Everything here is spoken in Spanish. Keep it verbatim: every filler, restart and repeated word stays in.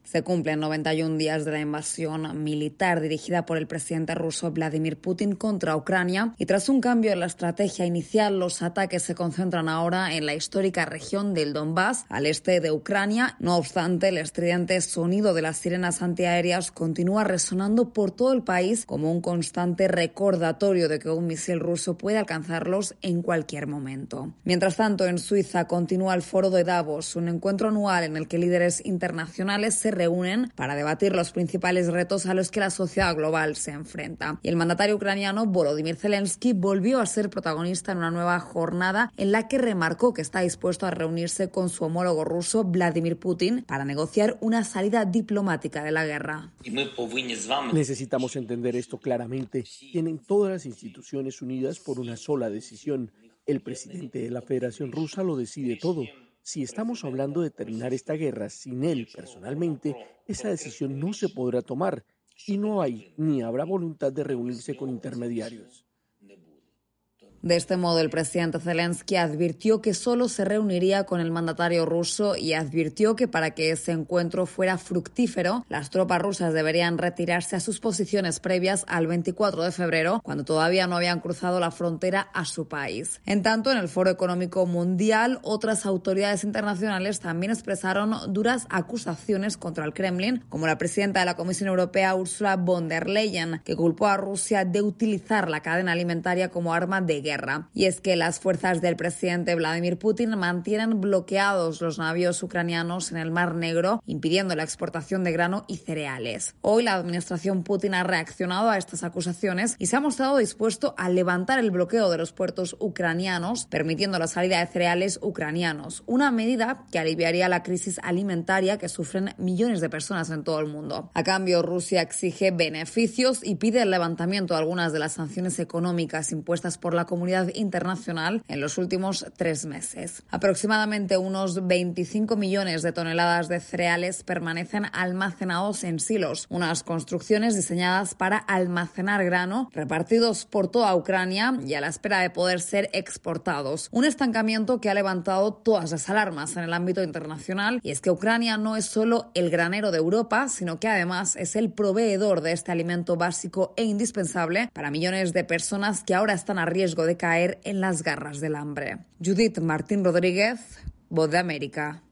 Se cumplen noventa y un días de la invasión militar dirigida por el presidente ruso Vladimir Putin contra Ucrania y tras un cambio en la estrategia inicial, los ataques se concentran ahora en la histórica región del Donbass, al este de Ucrania. No obstante, el estridente sonido de las sirenas antiaéreas continúa resonando por todo el país como un constante recordatorio de que un misil ruso puede alcanzarlos en cualquier momento. Mientras tanto, en Suiza continúa el Foro de Davos, un encuentro anual en el que líderes internacionales se reúnen para debatir los principales retos a los que la sociedad global se enfrenta. Y el mandatario ucraniano Volodymyr Zelensky volvió a ser protagonista en una nueva jornada en la que remarcó que está dispuesto a reunirse con su homólogo ruso Vladimir Putin para negociar una salida diplomática de la guerra. Necesitamos entender esto claramente. Tienen todas las instituciones unidas por una sola decisión. El presidente de la Federación Rusa lo decide todo. Si estamos hablando de terminar esta guerra sin él personalmente, esa decisión no se podrá tomar y no hay ni habrá voluntad de reunirse con intermediarios. De este modo, el presidente Zelensky advirtió que solo se reuniría con el mandatario ruso y advirtió que para que ese encuentro fuera fructífero, las tropas rusas deberían retirarse a sus posiciones previas al veinticuatro de febrero, cuando todavía no habían cruzado la frontera a su país. En tanto, en el Foro Económico Mundial, otras autoridades internacionales también expresaron duras acusaciones contra el Kremlin, como la presidenta de la Comisión Europea, Ursula von der Leyen, que culpó a Rusia de utilizar la cadena alimentaria como arma de guerra. Guerra. Y es que las fuerzas del presidente Vladimir Putin mantienen bloqueados los navíos ucranianos en el Mar Negro, impidiendo la exportación de grano y cereales. Hoy la administración Putin ha reaccionado a estas acusaciones y se ha mostrado dispuesto a levantar el bloqueo de los puertos ucranianos, permitiendo la salida de cereales ucranianos, una medida que aliviaría la crisis alimentaria que sufren millones de personas en todo el mundo. A cambio, Rusia exige beneficios y pide el levantamiento de algunas de las sanciones económicas impuestas por la comunidad internacional en los últimos tres meses. Aproximadamente unos veinticinco millones de toneladas de cereales permanecen almacenados en silos, unas construcciones diseñadas para almacenar grano repartidos por toda Ucrania y a la espera de poder ser exportados. Un estancamiento que ha levantado todas las alarmas en el ámbito internacional, y es que Ucrania no es solo el granero de Europa, sino que además es el proveedor de este alimento básico e indispensable para millones de personas que ahora están a riesgo de caer en las garras del hambre. Judith Martín Rodríguez, Voz de América.